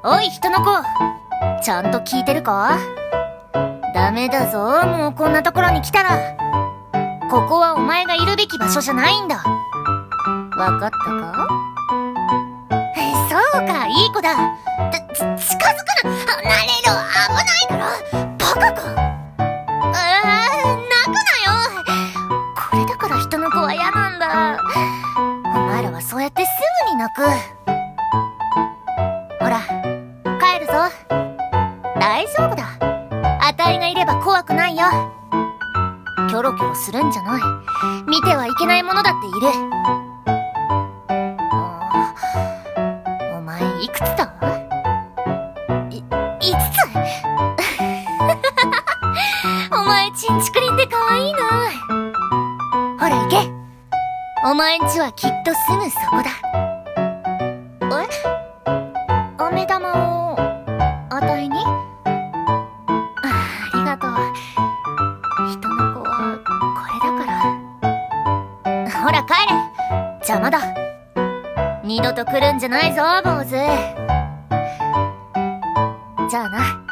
おい人の子、ちゃんと聞いてるか？ダメだぞ、もうこんなところに来たら。ここはお前がいるべき場所じゃないんだ。わかったか？そうか、いい子だ。近づくな、離れろ、危ないだろ、バカか。泣くなよ。これだから人の子は嫌なんだ。お前らはそうやってすぐに泣く。ほら、帰るぞ。大丈夫だ。あたいがいれば怖くないよ。キョロキョロするんじゃない。見てはいけないものだっている。お前いくつだ？5つお前ちんちくりんでかわいいな。ほら行け。お前んちはきっとすぐそこだ。飴玉をあたいに？ありがとう。人の子はこれだから。ほら帰れ、邪魔だ。二度と来るんじゃないぞ坊主。じゃあな。